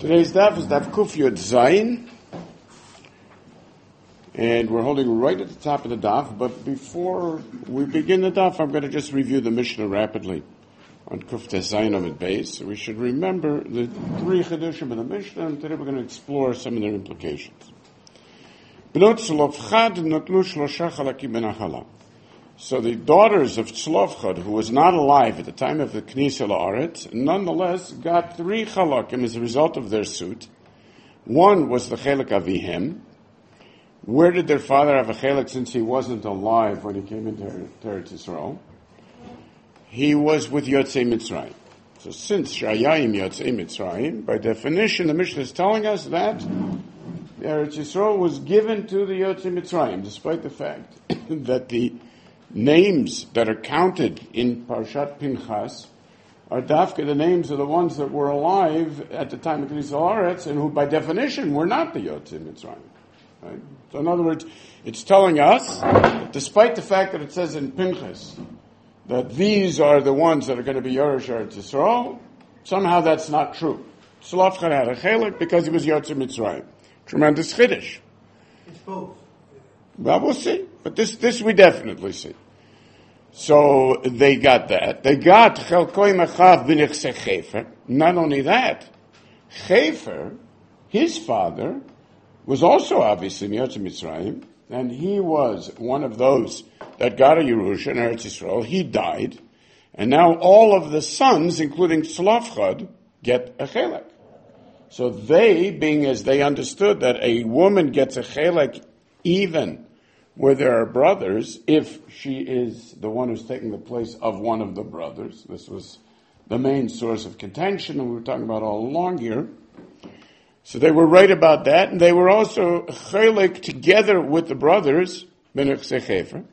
Today's daf is daf Kuf Yud Zayin, and we're holding right at the top of the daf. But before we begin the daf, I'm going to just review the Mishnah rapidly on Kuf Zayin Amid Beis. So we should remember the three Chedushim of the Mishnah, and today we're going to explore some of their implications. So the daughters of Tzlofchad, who was not alive at the time of the Knesset La'aretz, nonetheless got 3 chalakim as a result of their suit. One was the Chelek Avihem. Where did their father have a Chelek since he wasn't alive when he came into Eretz Yisrael? He was with Yotzei Mitzrayim. So since Shayayim Yotzei Mitzrayim, by definition the Mishnah is telling us that Eretz Yisrael was given to the Yotzei Mitzrayim, despite the fact that the names that are counted in Parshat Pinchas are dafka the names of the ones that were alive at the time of Knesset La'aretz and who by definition were not the Yotzei Mitzrayim. Right? So in other words, it's telling us, that despite the fact that it says in Pinchas that these are the ones that are going to be Yerush Eretz Yisrael, somehow that's not true. Tzlofchad had a chelik because he was Yotzei Mitzrayim. Tremendous chiddush. It's both. Well, we'll see. But this we definitely see. So they got that. They got Chelkoi Machav b'Nichsei Chefer. Not only that, Chefer, his father, was also obviously Yotzei Mitzrayim, and he was one of those that got a Yerusha in Eretz Yisrael. He died, and now all of the sons, including Tzlofchad, get a Chelek. So they, being as they understood that a woman gets a Chelek even where there are brothers, if she is the one who's taking the place of one of the brothers. This was the main source of contention, and we were talking about all along here. So they were right about that, and they were also chelik together with the brothers, B'Nichsei Chefer.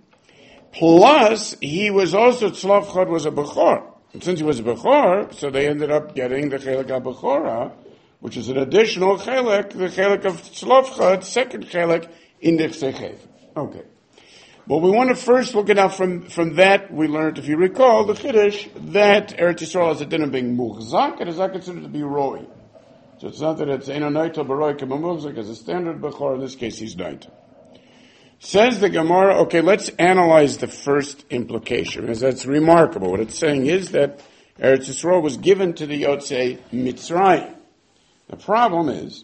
Plus, he was also, Tzlofchad was a Bechor. And since he was a Bechor, so they ended up getting the chelik HaBechorah, which is an additional chelik, the chelik of Tzlofchad, second chelik, in Nichsei Chefer. Okay. Well, we want to first look at now from that we learned, if you recall, the Chiddush, that Eretz Yisrael has a din of being muhzak, and is not considered to be roi. So it's not that it's Eino Naito Baroi Kema Muhzak as a standard Bechor, in this case he's Naito. Says the Gemara, okay, let's analyze the first implication, because that's remarkable. What it's saying is that Eretz Yisrael was given to the Yotzei Mitzrayim. The problem is,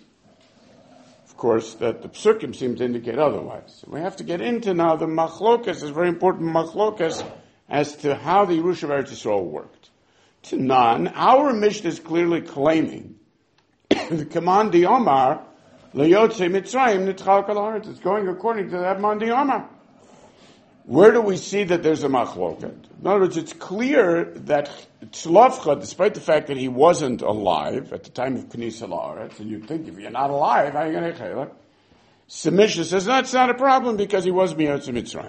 of course, that the psukim seem to indicate otherwise. So we have to get into now the machlokas, is very important machlokas, as to how the Yerusha of Eretz Yisrael worked. Tanan, our Mishnah is clearly claiming the command di Omar, L'yotzei Mitzrayim nitchal kol haaretz. It's going according to that command di Omar. Where do we see that there's a machloket? In other words, it's clear that Tzlofchad, despite the fact that he wasn't alive at the time of Knesset La'aretz, and you'd think if you're not alive, how are you going to chelik? Submission says, no, it's not a problem because he was Yotzei Mitzrayim.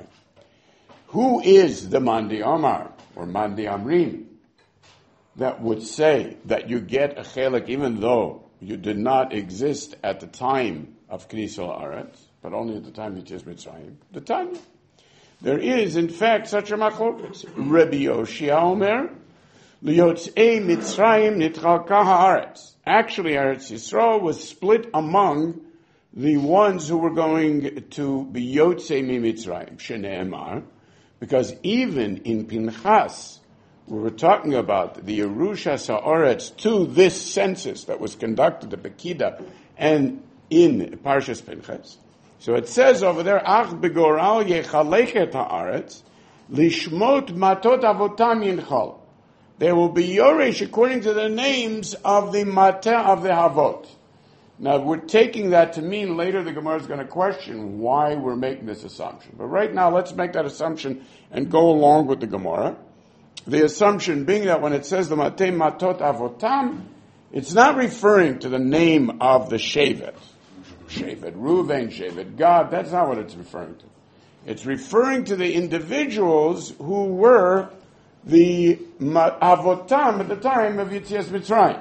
Who is the Mandi Omar, or Mandi Amrim, that would say that you get a chelik even though you did not exist at the time of Knesset La'aretz, but only at the time of Yotzei Mitzrayim? The Tanya. There is, in fact, such a machlokas. Rabbi Yoshia Omer, L'yotzei Mitzrayim nitchal kol haaretz. Actually, Eretz Yisrael was split among the ones who were going to be Yotzei Mitzrayim, Shene'emar, because even in Pinchas, we were talking about the Yerusha Sa'aretz to this census that was conducted at Pekida and in Parshas Pinchas. So it says over there, Ach begoral yechaleket haaretz, lishmot matot avotam yinchal. They will be yoresh according to the names of the mateh of the havot. Now we're taking that to mean later the Gemara is going to question why we're making this assumption. But right now let's make that assumption and go along with the Gemara. The assumption being that when it says the mateh matot avotam, it's not referring to the name of the shevet. Shevet Reuven, Shevet Gad, that's not what it's referring to. It's referring to the individuals who were the Avotam at the time of Yetzias Mitzrayim.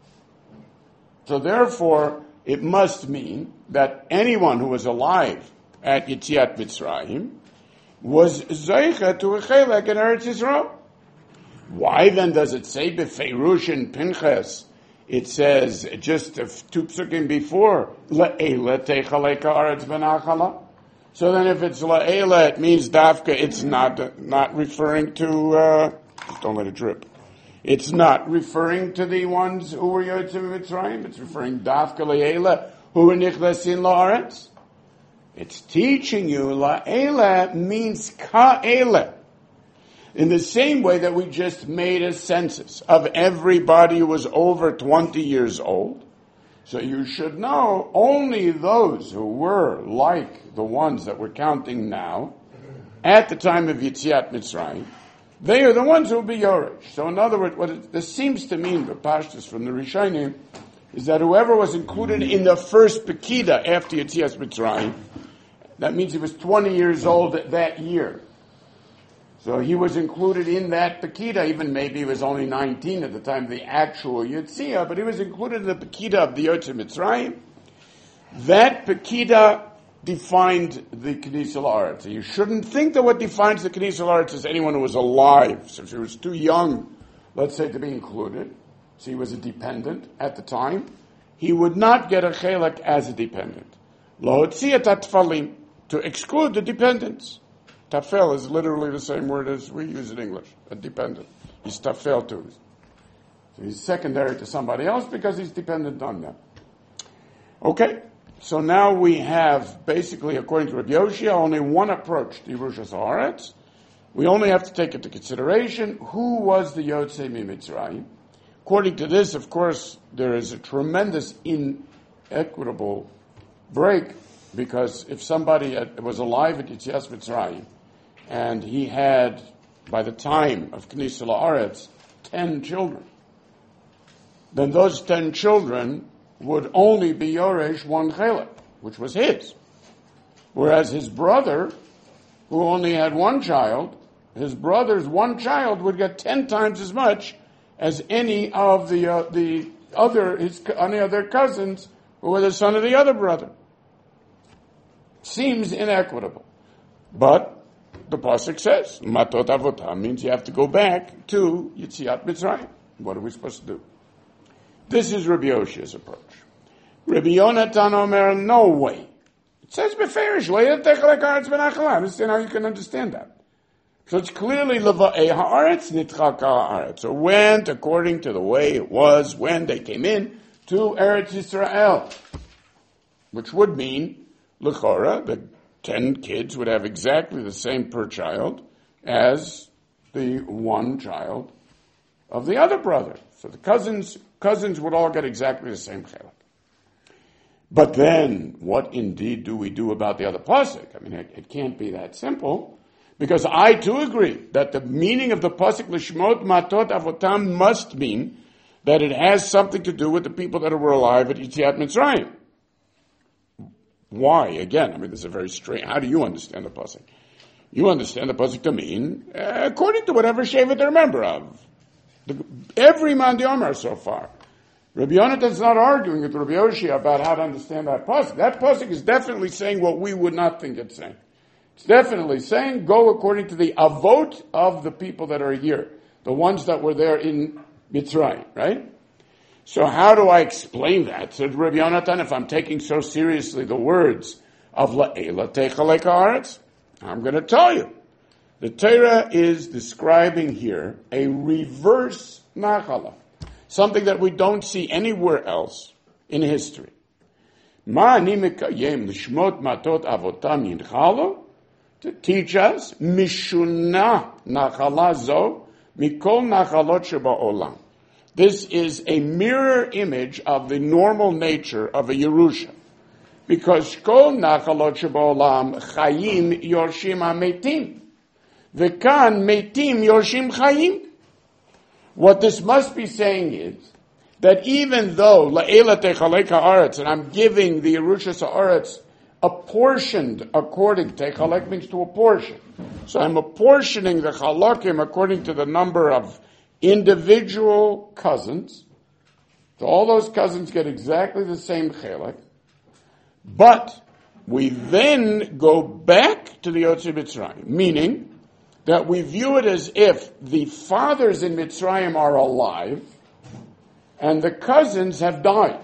So therefore, it must mean that anyone who was alive at Yetziat Mitzrayim was Zeicha to a Chelek in Eretz Yisrael. Why then does it say Befeirush in Pinchas it says just two psukim before, Le'ela techaleka aretz benachala. So then if it's Le'ela, it means dafka, it's not referring to, just don't let it drip. It's not referring to the ones who were Yotzim Mitzrayim. It's referring dafka Le'ela, who were nichlesin la'aretz. It's teaching you, La'ela means ka'ela. In the same way that we just made a census of everybody who was over 20 years old. So you should know only those who were like the ones that we're counting now, at the time of Yetziat Mitzrayim, they are the ones who will be Yoresh. So in other words, what this seems to mean, the Pashtus from the Rishonim, is that whoever was included in the first Pekida after Yetziat Mitzrayim, that means he was 20 years old that year. So he was included in that Pekida, even maybe he was only 19 at the time of the actual Yetzirah, but he was included in the Pekida of the Yotzei Mitzrayim. That Pekida defined the Knesset La'aretz. You shouldn't think that what defines the Knesset La'aretz is anyone who was alive. So if he was too young, let's say, to be included, so he was a dependent at the time, he would not get a chelak as a dependent. Lo hotziyat atfalim, to exclude the dependents. Tafel is literally the same word as we use in English, a dependent. He's tafel too. So he's secondary to somebody else because he's dependent on them. Okay, so now we have, basically, according to Rabbi Yoshia, only one approach to Yerushas Haaretz. We only have to take into consideration who was the Yotzei Mitzrayim. According to this, of course, there is a tremendous inequitable break, because if somebody was alive at Yetzias Mitzrayim, and he had, by the time of Knesset La'aretz, 10 children, then those 10 children would only be Yoresh one Chelek, which was his. Whereas his brother, who only had one child, his brother's one child would get 10 times as much as any of the other cousins who were the son of the other brother. Seems inequitable. But the pasuk says, Matot Avotam means you have to go back to Yetziat Mitzrayim. What are we supposed to do? This is Rabbi Yoshia's approach. Rabbi Yonatan Omer, no way. It says beferish, I understand how you can understand that. So it's clearly Leva'ei ha'aretz nitchaka ha'aretz. So went according to the way it was when they came in to Eretz Yisrael. Which would mean, l'chora, the 10 kids would have exactly the same per child as the one child of the other brother. So the cousins would all get exactly the same chelak. But then, what indeed do we do about the other pasuk? I mean, it can't be that simple, because I too agree that the meaning of the pasuk l'shmot matot avotam must mean that it has something to do with the people that were alive at Yetziat Mitzrayim. Why? Again, I mean, this is a very strange. How do you understand the pasuk? You understand the pasuk to mean according to whatever shevet they're a member of. Every man the Omer so far. Rabbi Yonatan's not arguing with Rabbi Yoshia about how to understand that pasuk. That pasuk is definitely saying what we would not think it's saying. It's definitely saying go according to the avot of the people that are here, the ones that were there in Mitzrayim, right? So how do I explain that? Said Rabbi Yonatan, if I'm taking so seriously the words of La'ela Techalek Haaretz, I'm going to tell you. The Torah is describing here a reverse nachala, something that we don't see anywhere else in history. Ma ani mekayem l'shmot matot avotam yinchalo, to teach us mishuna nachala zo mikol nachalot sheba'olam. This is a mirror image of the normal nature of a Yerusha. Because kol nachalot sheba'olam chayim yorshim hametim. V'kan metim yorshim chayim. What this must be saying is that even though la'ela techalek ha'aretz, and I'm giving the Yerushas ha'aretz apportioned according, techalek means to apportion. So I'm apportioning the chalakim according to the number of individual cousins. So all those cousins get exactly the same chelek. But we then go back to the Yotzei Mitzrayim, meaning that we view it as if the fathers in Mitzrayim are alive, and the cousins have died.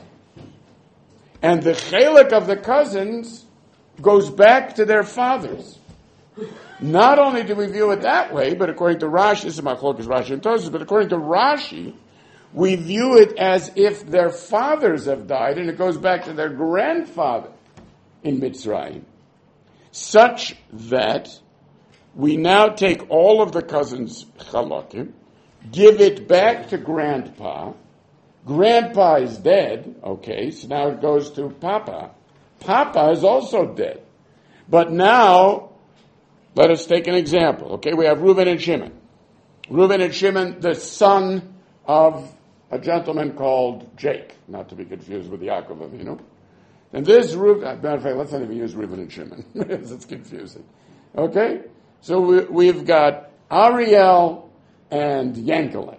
And the chelik of the cousins goes back to their fathers. Not only do we view it that way, but according to Rashi, this is Machlokes Rashi and Tosfos, but according to Rashi, we view it as if their fathers have died, and it goes back to their grandfather in Mitzrayim, such that we now take all of the cousins' chalakim, give it back to grandpa. Grandpa is dead, okay, so now it goes to Papa. Papa is also dead. But now, let us take an example. Okay, we have Reuben and Shimon. Reuben and Shimon, the son of a gentleman called Jake, not to be confused with Yaakov Avinu. And this Reuben, matter of fact, let's not even use Reuben and Shimon, because it's confusing. Okay? So we've got Ariel and Yankele.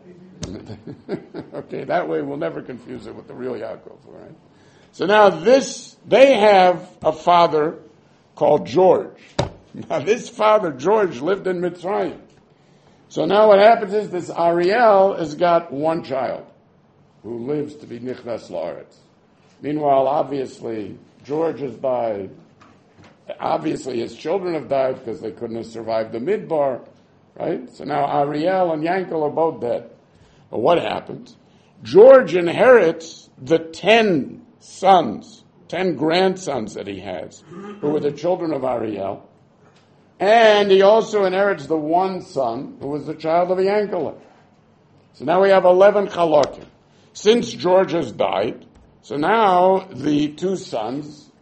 Okay, that way we'll never confuse it with the real Yaakov, all right? So now they have a father called George. Now this father, George, lived in Mitzrayim. So now what happens is this Ariel has got one child who lives to be Nichnas La'aretz. Meanwhile, obviously, George has died. Obviously, his children have died because they couldn't have survived the Midbar, right? So now Ariel and Yankel are both dead. But what happens? George inherits the 10 sons, 10 grandsons that he has, who were the children of Ariel. And he also inherits the one son, who was the child of Yankel. So now we have 11 chalakim. Since George has died, so now the 2 sons,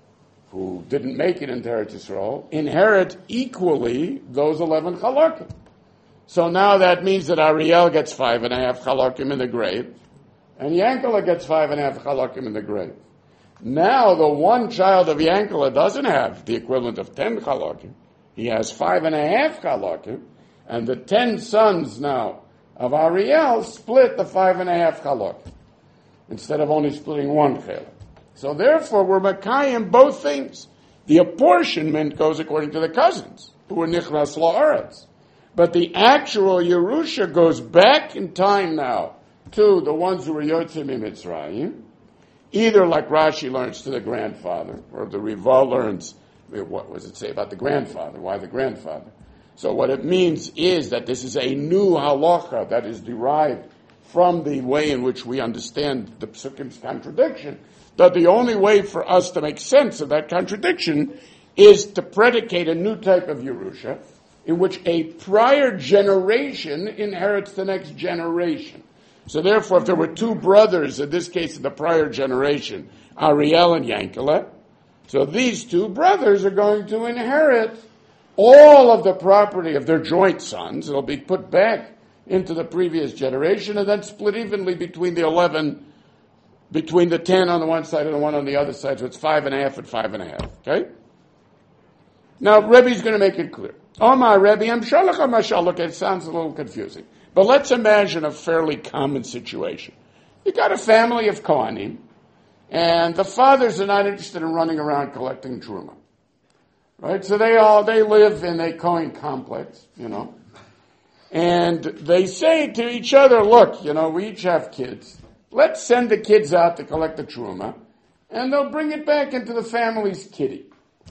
who didn't make it into Eretz Yisrael, inherit equally those 11 chalakim. So now that means that Ariel gets 5.5 chalakim in the grave, and Yankele gets 5.5 chalakim in the grave. Now the one child of Yankele doesn't have the equivalent of 10 chalakim. He has 5.5 chalakim, and the 10 sons now of Ariel split the 5.5 chalakim, instead of only splitting one chalak. So therefore we're makayim both things. The apportionment goes according to the cousins, who are nichnas la'aretz. But the actual Yerusha goes back in time now to the ones who were Yotzim in Mitzrayim, either like Rashi learns to the grandfather, or the Riva learns, what does it say about the grandfather? Why the grandfather? So what it means is that this is a new halacha that is derived from the way in which we understand the Psukim's contradiction, that the only way for us to make sense of that contradiction is to predicate a new type of Yerusha, in which a prior generation inherits the next generation. So therefore, if there were 2 brothers, in this case in the prior generation, Ariel and Yankele, so these 2 brothers are going to inherit all of the property of their joint sons. It'll be put back into the previous generation and then split evenly between the 11, between the 10 on the one side and the 1 on the other side. So it's 5.5 and 5.5. Okay? Now, Rebbe's going to make it clear. Omar Rebbe, I'm shalach mashal. Look, it sounds a little confusing. But let's imagine a fairly common situation. You got a family of Kohanim, and the fathers are not interested in running around collecting truma. Right? So they live in a Kohen complex, and they say to each other, look, we each have kids. Let's send the kids out to collect the truma, and they'll bring it back into the family's kitty.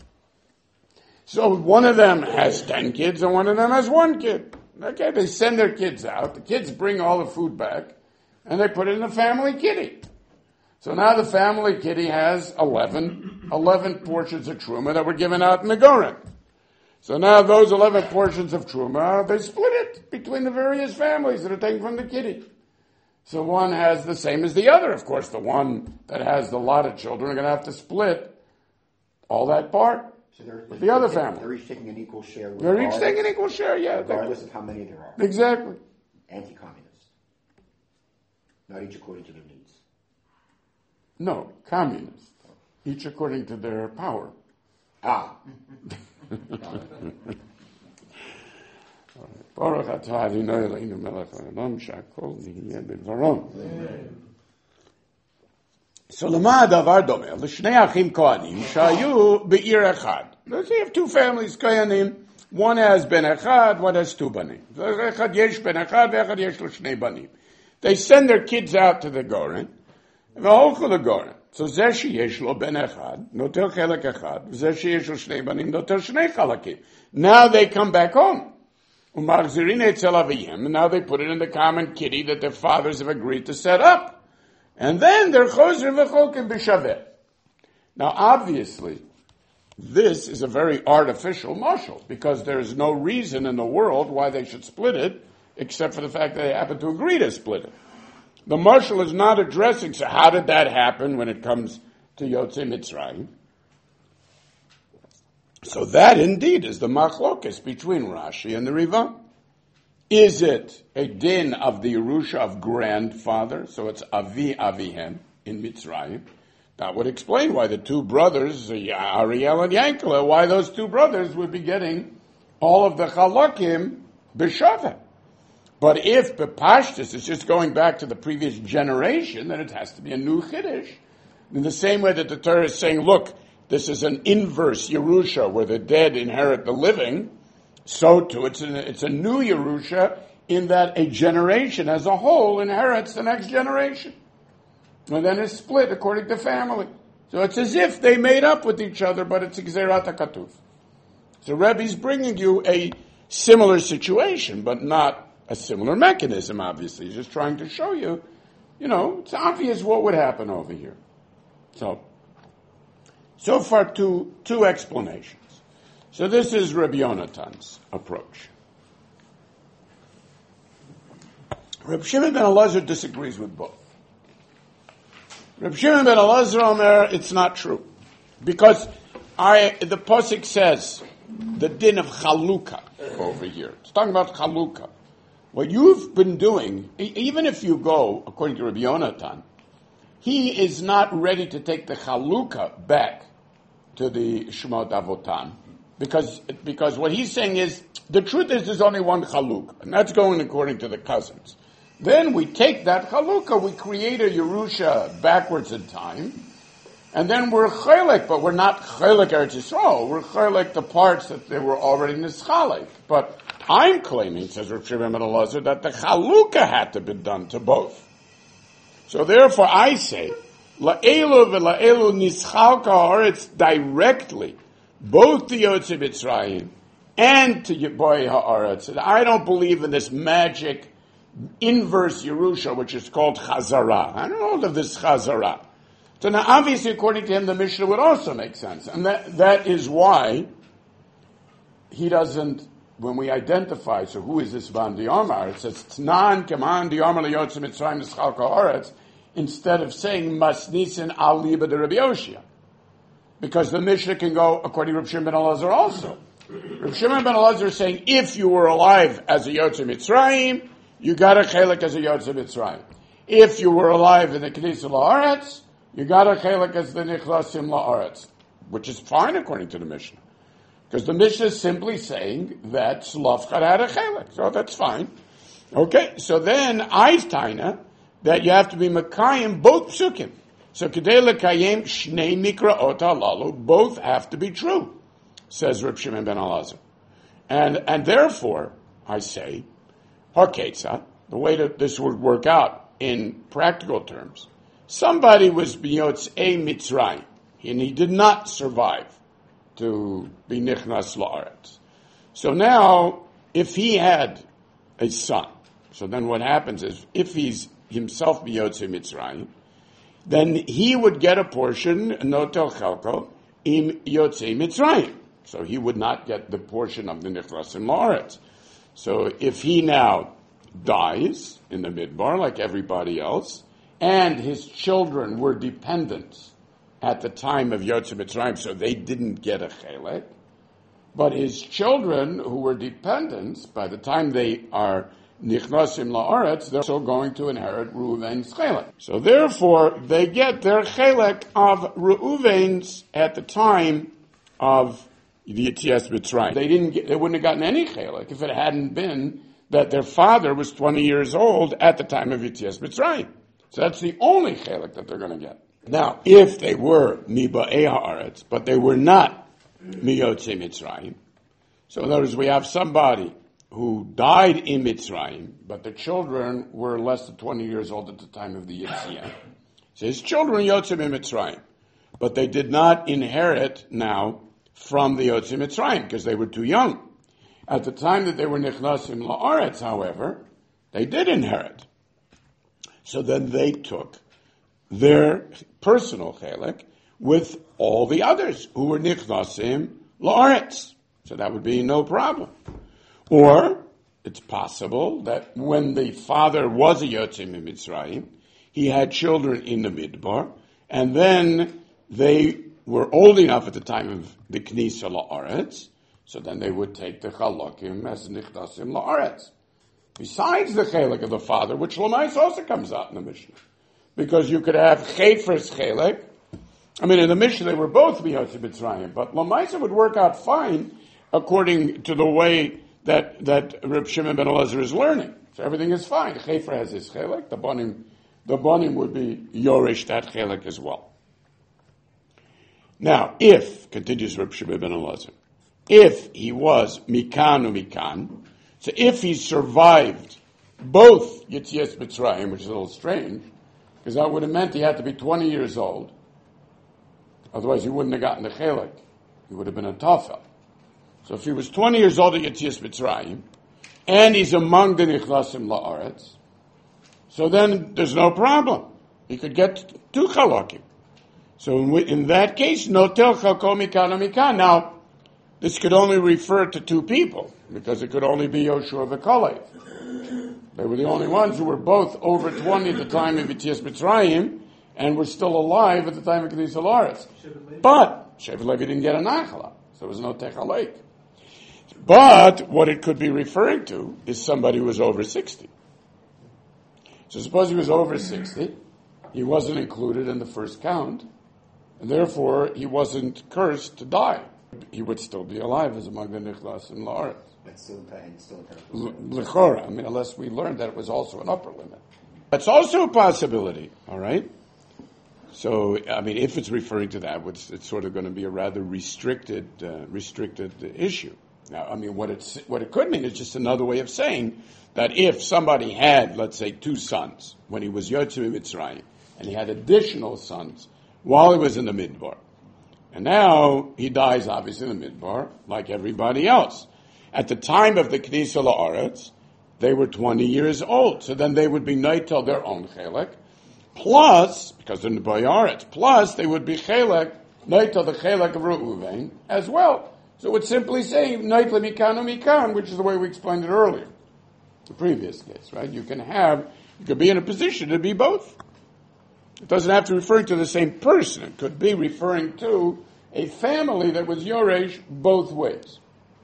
So one of them has 10 kids and one of them has 1 kid. Okay, they send their kids out. The kids bring all the food back and they put it in the family kitty. So now the family kitty has 11 portions of truma that were given out in the Goren. So now those 11 portions of truma, they split it between the various families that are taken from the kitty. So one has the same as the other. Of course, the one that has the lot of children are going to have to split all that part. So with the other family. They're each taking an equal share. They're each taking an equal share, yeah. Regardless of how many there are. Exactly. Anti-communist. Not each according to their needs. No, communist. Each according to their power. Baruch atah Adonai Eloheinu melech haolam she'akol nihiyeh b'dvaro. So lema hadavar domeh l'shnei achim kohanim shayu be'ir echad. Let's say you have 2 families kohanim. One has ben echad, one has 2 banim. Echad yesh ben echad, ve'echad yesh lo shnei banim. They send their kids out to the Goren, and v'holchu the Goren. So zeh sheyesh lo ben echad, noter chelek echad, zeh sheyesh lo shnei banim, noter shnei chalakim. Now they come back home. Umachzirin etzel aviyim, and now they put it in the common kitty that their fathers have agreed to set up. And then they're chozrim v'cholkim b'shaveh. Now obviously, this is a very artificial mashal, because there is no reason in the world why they should split it, except for the fact that they happen to agree to split it. The mashal is not addressing, so how did that happen when it comes to Yotzei Mitzrayim? So that indeed is the machlokes between Rashi and the Riva. Is it a din of the Yerusha of grandfather, so it's Avi Avihem in Mitzrayim? That would explain why the two brothers, Ariel and Yankele, why those two brothers would be getting all of the chalakim b'shaveh. But if Bepashtus is just going back to the previous generation, then it has to be a new chiddush. In the same way that the Torah is saying, look, this is an inverse Yerusha where the dead inherit the living, so too it's a new Yerusha in that a generation as a whole inherits the next generation. And then it's split according to family. So it's as if they made up with each other, but it's Gzerat HaKatuf. So Rebbe's bringing you a similar situation, but not a similar mechanism, obviously. He's just trying to show you, it's obvious what would happen over here. So far two explanations. So this is Rabbi Yonatan's approach. Rabbi Shimon ben Elazar disagrees with both. Rabbi Shimon ben Elazar Omer, it's not true. Because the Pasuk says, the din of Chalukah over here. It's talking about Chalukah. What you've been doing, even if you go, according to Rabbi Yonatan, he is not ready to take the Chalukah back to the Shemot Avotan. Because what he's saying is, the truth is there's only one Chalukah, and that's going according to the cousins. Then we take that Chalukah, we create a Yerusha backwards in time, and then we're Chelek, but we're not Chelek Eretz Yisrael, we're Chelek the parts that they were already Nischalek. But I'm claiming, says Rav Shimon ben Elazar, that the Chalukah had to be done to both. So therefore I say, La'elu v'la'elu Nischalka Haaretz directly, both to Yotzei Mitzrayim and to Yeboy Haaretz. And I don't believe in this magic inverse Yerusha, which is called Chazara. I don't know of this Chazara. So now, obviously, according to him, the Mishnah would also make sense. And that is why he doesn't, when we identify, so who is this Van Diomar? It says, Tnan Kaman Diomar Le'yotzei Mitzrayim Nischalka Haaretz, instead of saying Masnisin Al Liba de Rabbi Yoshia. Because the Mishnah can go according to Rav Shimon ben Elazar also. Rav Shimon ben Elazar is saying, if you were alive as a Yotzei Mitzrayim, you got a chelik as a Yotzei Mitzrayim. If you were alive in the Knesset La'aretz, you got a chelik as the Nichnasim La'aretz, which is fine according to the Mishnah. Because the Mishnah is simply saying that Tzlofchad had a chelik, so that's fine. Okay, so then I've taina that you have to be Mekayim both psukim. So Kedei Lekayim Shnei Mikraot Halalu, both have to be true, says Reb Shimon ben Elazar. And therefore, I say, Haketza, the way that this would work out in practical terms, somebody was Yotzei Mitzrayim, and he did not survive to be Nichnas La'aretz. So now, if he had a son, so then what happens is, if he's himself Yotzei Mitzrayim, then he would get a portion, Notel Chalko, in Yotzei Mitzrayim. So he would not get the portion of the Nichnasim La'aretz. So if he now dies in the Midbar, like everybody else, and his children were dependents at the time of Yotzei Mitzrayim, so they didn't get a chelek, but his children who were dependents, by the time they are Nichnasim La'aretz, they're also going to inherit Reuven's chelek. So therefore, they get their chelek of Reuven's at the time of the Yetzias Mitzrayim. They wouldn't have gotten any chelek if it hadn't been that their father was 20 years old at the time of Yetzias Mitzrayim. So that's the only chelek that they're going to get. Now, if they were Miba'ei Haaretz, but they were not Miyotzei Mitzrayim, so in other words, we have somebody who died in Mitzrayim, but the children were less than 20 years old at the time of the Yetziah. So his children Yotzim in Mitzrayim, but they did not inherit now from the Yotzim Mitzrayim because they were too young. At the time that they were Nichnasim La'aretz, however, they did inherit. So then they took their personal chelik with all the others who were Nichnasim La'aretz. So that would be no problem. Or it's possible that when the father was a Yotzim in Mitzrayim, he had children in the Midbar, and then they were old enough at the time of the Knisa La'aretz, so then they would take the Chalokim as Nichnasim La'aretz. Besides the chelik of the father, which Lamais also comes out in the Mishnah. Because you could have Chefer's chelik. I mean, in the Mishnah they were both Miyotzi Mitzrayim, but Lamais would work out fine according to the way that Reb Shimon ben Elazar is learning. So everything is fine. Chefer has his chelik. The Bonim would be Yorish that chelik as well. Now, if, continues Reb Shimon ben Elazar, if he was Mikan Mikan, so if he survived both Yetzias Mitzrayim, which is a little strange, because that would have meant he had to be 20 years old, otherwise he wouldn't have gotten the chelik. He would have been a tafel. So if he was 20 years old at Yetzias Mitzrayim, and he's among the Nichnasim La'aretz, so then there's no problem. He could get two chalokim. So in that case, notel chalko mikan mikan. Now, this could only refer to two people, because it could only be Yoshua v'Kalev. They were the only ones who were both over 20 at the time of Yetzias Mitzrayim, and were still alive at the time of Knisa La'aretz. But Shevet Levi didn't get a nachala, so there was no techalek. But what it could be referring to is somebody who was over 60. So suppose he was over 60, he wasn't included in the first count, and therefore he wasn't cursed to die. He would still be alive as among the Nichnasim La'aretz. But still L'chora, I mean, unless we learned that it was also an upper limit. That's also a possibility, all right? So, I mean, if it's referring to that, it's sort of going to be a rather restricted issue. Now, I mean, what it could mean is just another way of saying that if somebody had, let's say, two sons when he was Yotzim Mitzrayim, and he had additional sons while he was in the Midbar, and now he dies, obviously, in the Midbar, like everybody else. At the time of the Knisa La'aretz, they were 20 years old, so then they would be Neitel their own Chelek, plus, because they're in the Bayaretz, plus they would be Chelek, Neitel the Chelek of Reuven as well. So it would simply say, Neitel Mikan Mikan, which is the way we explained it earlier, the previous case, right? You could be in a position to be both. It doesn't have to refer to the same person. It could be referring to a family that was Yoresh both ways.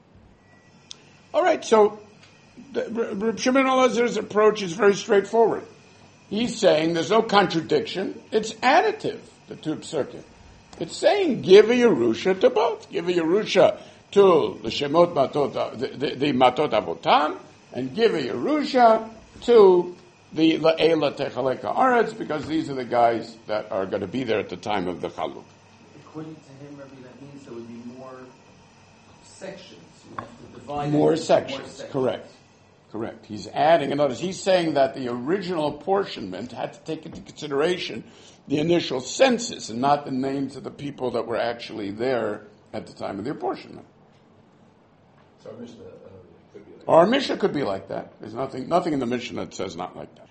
All right, so Reb Shimon Elazar's approach is very straightforward. He's saying there's no contradiction. It's additive, the two psukim. It's saying give a Yerusha to both. Give a Yerusha to the Shemot Matot, the Matot Avotam, and give a Yerusha to the La'ela Techalek Haaretz, because these are the guys that are going to be there at the time of the Chaluk. According to him, Rabbi, that means there would be more sections. You have to divide More sections, correct. He's adding, and notice, he's saying that the original apportionment had to take into consideration the initial census and not the names of the people that were actually there at the time of the apportionment. So our Mishnah could be like Our Mishnah could be like that. There's nothing in the Mishnah that says not like that.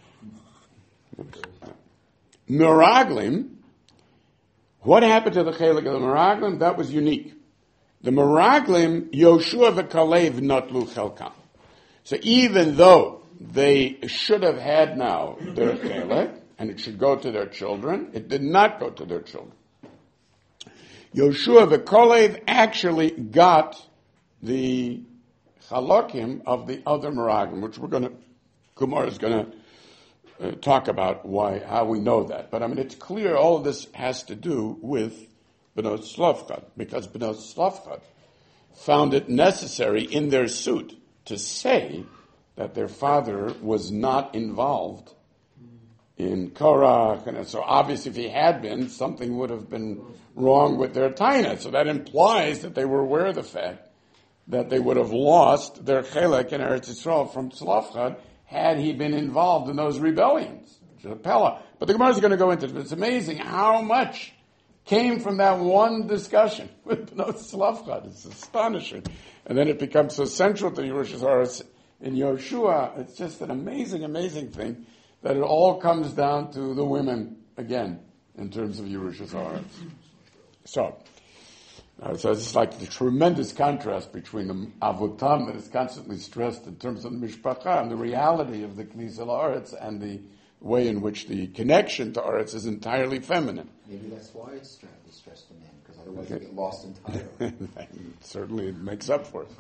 Meraglim, what happened to the chelik of the Meraglim? That was unique. The Meraglim, Yoshua v'Kalev notlu chelkam. So even though they should have had now their chelik, and it should go to their children, it did not go to their children. Yoshua v'Kalev actually got the chalokim of the other Meraglim, which Kumar is going to talk about how we know that. But I mean, it's clear all of this has to do with Bnot Tzlofchad, because Bnot Tzlofchad found it necessary in their suit to say that their father was not involved in Korach, and so obviously if he had been, something would have been wrong with their taina. So that implies that they were aware of the fact that they would have lost their chelek in Eretz Yisrael from Tzlafchad had he been involved in those rebellions. Pella. But the Gemara is going to go into it. It's amazing how much came from that one discussion with Bnot Tzlafchad. It's astonishing. And then it becomes so central to Yerushas Haaretz in Yoshua. It's just an amazing, amazing thing that it all comes down to the women again in terms of Yerushas Haaretz. So it's like the tremendous contrast between the avotam that is constantly stressed in terms of the mishpacha and the reality of the Knesset Haaretz and the way in which the connection to Haaretz is entirely feminine. Maybe that's why it's stressed to men, because otherwise they get lost entirely. Certainly it makes up for it.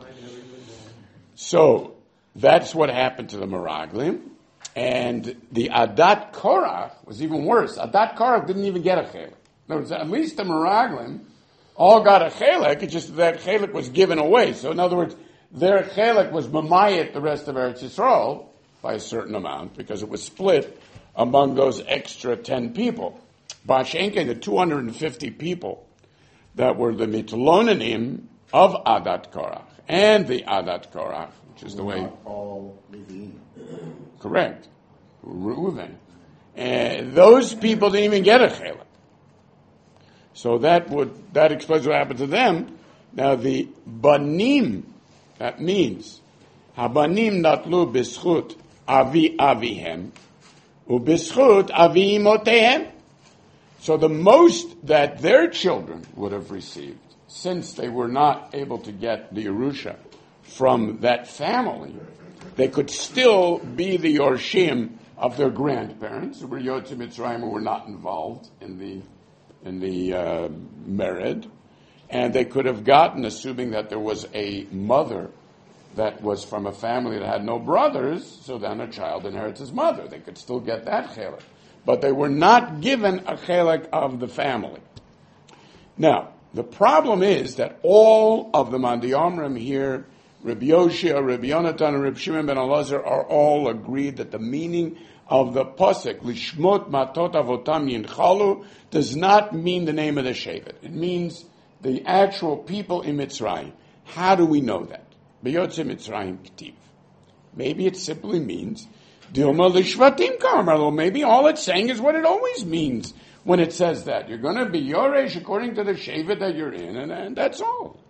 So that's what happened to the Meraglim. And the Adat Korach was even worse. Adat Korach didn't even get a chelek. In other words, at least the Meraglim all got a chelek, it's just that chelek was given away. So in other words, their chelek was mamayit the rest of Eretz Yisrael by a certain amount, because it was split among those extra 10 people. Bashenke, the 250 people that were the mitlonanim of Adat Korach, and the Adat Korach, which is the way... Not all Levim. Correct. Reuven. And those people didn't even get a chelek. So that explains what happened to them. Now the banim, that means, habanim natlu bischut avi avihem, ubischut avi imotehem. So the most that their children would have received, since they were not able to get the Yerusha from that family, they could still be the Yorshim of their grandparents, who were Yotzei Mitzrayim, who were not involved in the mered, and they could have gotten, assuming that there was a mother that was from a family that had no brothers, so then a child inherits his mother. They could still get that chelek. But they were not given a chelek of the family. Now, the problem is that all of the Mandi Omrim here, Rabbi Yoshia, Rabbi Yonatan, and Rabbi Shimon ben Elazar are all agreed that the meaning of the pasuk Lishmot Matot Avotam Yinchalu does not mean the name of the Shevet. It means the actual people in Mitzrayim. How do we know that? B'yotzei Mitzrayim K'tiv. Maybe it simply means Dilma Lishvatim Karmelo. Maybe all it's saying is what it always means when it says that. You're going to be Yoresh according to the Shevet that you're in, and that's all.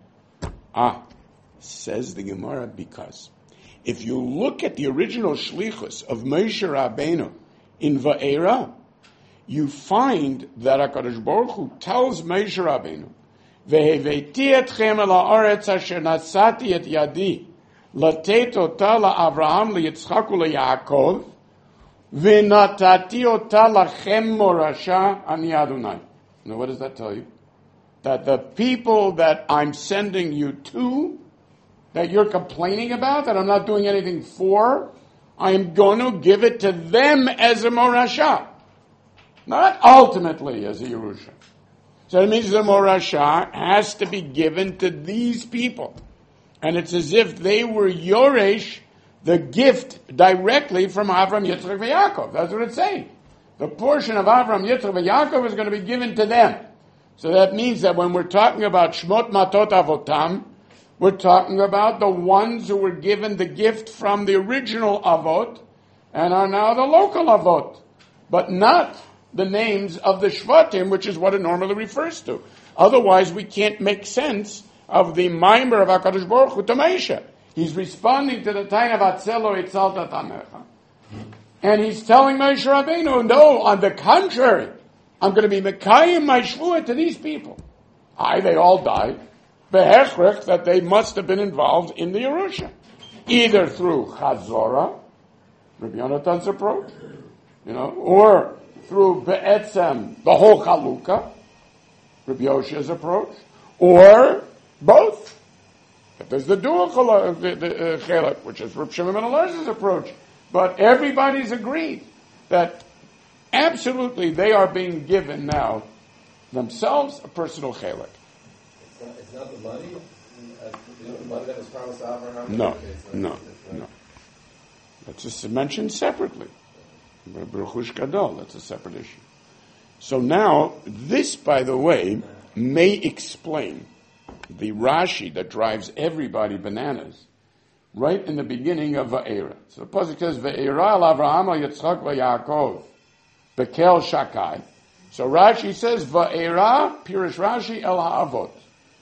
Says the Gemara, because if you look at the original shlichus of Moshe Rabbeinu in Va'era, you find that HaKadosh Baruch Hu tells Moshe Rabbeinu, "Ve'heveiti etchem el ha'aretz asher nasati et yadi latet ota la'Avraham liYitzchak u'leYaakov ve'natati ota lachem morasha ani Adonai." Now, what does that tell you? That the people that I'm sending you to, that you're complaining about, that I'm not doing anything for, I'm going to give it to them as a morasha. Not ultimately as a Yerusha. So it means the morasha has to be given to these people. And it's as if they were Yoresh, the gift directly from Avram, Yitzchak, and Yaakov. That's what it's saying. The portion of Avram, Yitzchak, and Yaakov is going to be given to them. So that means that when we're talking about Shmot Matot Avotam, we're talking about the ones who were given the gift from the original Avot and are now the local Avot, but not the names of the Shvatim, which is what it normally refers to. Otherwise, we can't make sense of the Maimer of HaKadosh Baruch Hu to Moshe. He's responding to the Taina of Atzelo Itzalta Tamecha. And he's telling Moshe Rabbeinu, no, on the contrary, I'm going to be Mekayim my Shvuah to these people. They all died. Behechrech, that they must have been involved in the Yerusha. Either through Chazorah, Rabbi Yonatan's approach, or through Be'etzem, the whole Chalukah, Rabbi Yoshia's approach, or both. But there's the dual Chelek, which is Rabbi Shimon ben Elazar's approach. But everybody's agreed that absolutely they are being given now themselves a personal Chelek. It's not the money? The money that was promised to Abraham? No. That's just mentioned separately. Baruch Gadol, that's a separate issue. So now, this, by the way, may explain the Rashi that drives everybody bananas, right in the beginning of Va'era. So the pasuk says, Va'era al Avraham al Yitzchak v'Yaakov, Bekel Shakai. So Rashi says, Va'era, Pirish Rashi, El Ha'avot.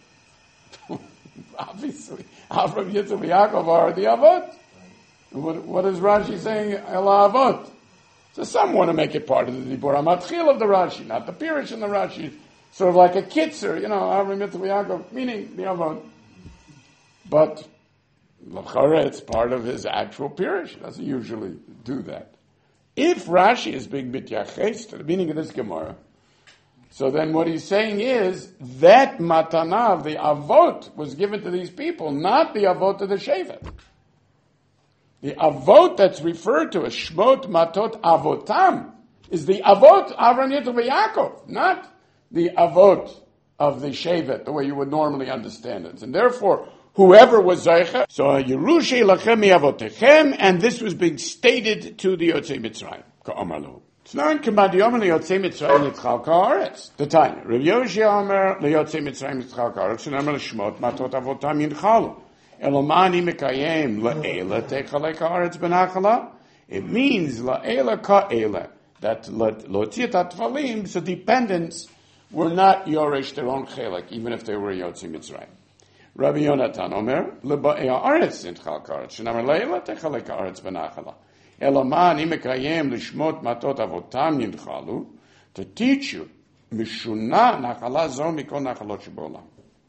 Obviously, Avram, Yitzchak, Yaakov are the Avot. What is Rashi saying? El Ha'avot. So some want to make it part of the Dibur HaMatchil of the Rashi, not the Pirish in the Rashi. Sort of like a kitzer, Avram, Yitzchak, Yaakov, meaning the Avot. But L'chara, it's part of his actual Pirish. He doesn't usually do that. If Rashi is being mityaches to the meaning of this Gemara, so then what he's saying is that matana, the avot, was given to these people, not the avot of the shevet. The avot that's referred to as shmot matot avotam is the avot Avram, Yitzchak, Yaakov, not the avot of the shevet, the way you would normally understand it. And therefore, whoever was Zaycha, so Yerushi lachem avotechem, and this was being stated to the Yotzei Mitzrayim. Ka'omarlu. It's not K'madiyom leYotzei Mitzrayim Yitzchal Ka'aretz. The time. Rav Yoshia Omer leYotzei Mitzrayim Yitzchal Ka'aretz, and Omer l'shmot matot avotam yinchalu. Elomani mekayem la'ela techalei Ka'aretz benachala. It means la'ela ka'ela, that lo'tziat atfalim, so dependents were not yoresh their own chelek, even if they were Yotzei Mitzrayim. Rabbi Yonatan Omer, Leba'ei ha'aretz yinchal ka'aretz, shenamar le'ela techalei Ka'aretz benachala. Elaman imekayem lishmot matot avotam yinchalu, to teach you, mishuna nachala zo mikol nachalot sheba'olam.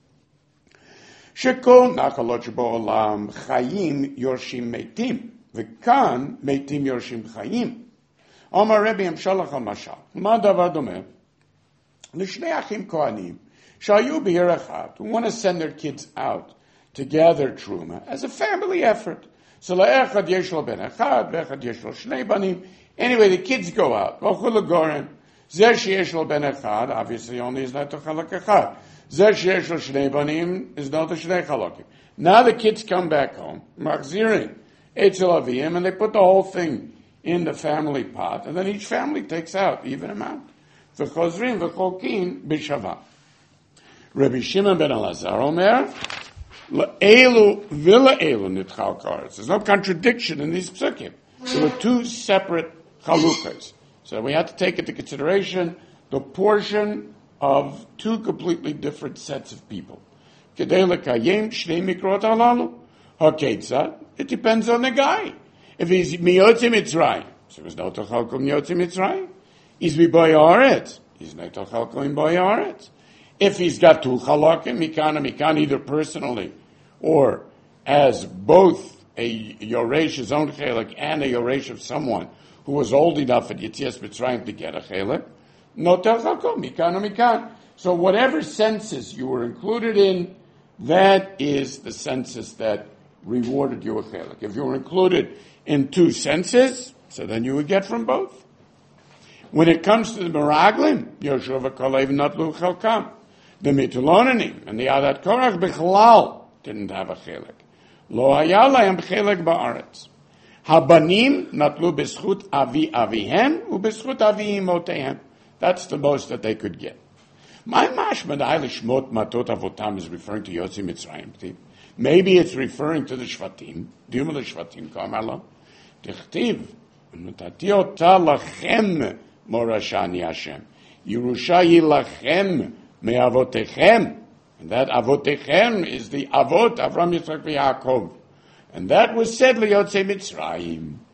Shekol nachalot sheba'olam chayim yorshim meitim, v'kan meitim yorshim chayim. Omar Rebbe Amshalach al-Mashal, ma davar domeh, l'shnei achim kohanim, shayu b'hir echad, who want to send their kids out to gather truma as a family effort. So la'echad yesh lo ben echad, ve'echad yesh lo shnei banim. Anyway, the kids go out. V'chul l'goren. Zeh sheyesh lo ben echad, obviously only is not to chalak echad. Zeh sheyesh lo shnei banim is not to shnei chalakim. Now the kids come back home, machzirin, etzel aviyim, and they put the whole thing in the family pot, and then each family takes out even amount. V'chozrin v'cholkin b'shava. Rabbi Shimon ben Elazar Omer, La'elu v'la'elu nitchal ka'aretz. There's no contradiction in these psukim. There were two separate chalukas. So we had to take into consideration the portion of two completely different sets of people. Kedei l'kayem shnei mikrot halalu. Ha'ketzad? It depends on the guy. If he's miyotzei Mitzrayim, so there's no tochalkum miyotzei Mitzrayim. He's miboy haaretz. He's no tochalkum miboy haaretz. If he's got two chalakim, he can either personally or as both a yoresh, his own chelak, and a yoresh of someone who was old enough at Yitzias Mitzrayim to get a chelak. No tel chalkom, mikan. So whatever census you were included in, that is the census that rewarded you a chelak. If you were included in two census, so then you would get from both. When it comes to the Meraglim, Yoshua v'Kalev natlu chelkam. The Mitulonim and the Adat Korach Bichlal didn't have a chelek. Lo haya lahem chelek ba'aretz. Habanim natlu b'schut avi avihem u'b'schut avi imotehem. That's the most that they could get. My mashmad lishmot matot avotam is referring to Yotzei Mitzrayim. Maybe it's referring to the Shvatim. Diyum l'Shvatim kamala. Tichtiv nutati ota lachem morashani Hashem. Yerusha yilachem me'avotechem, and that avotechem is the avot Avram, Yitzchak, Yaakov, and that was said liyotzei Mitzrayim.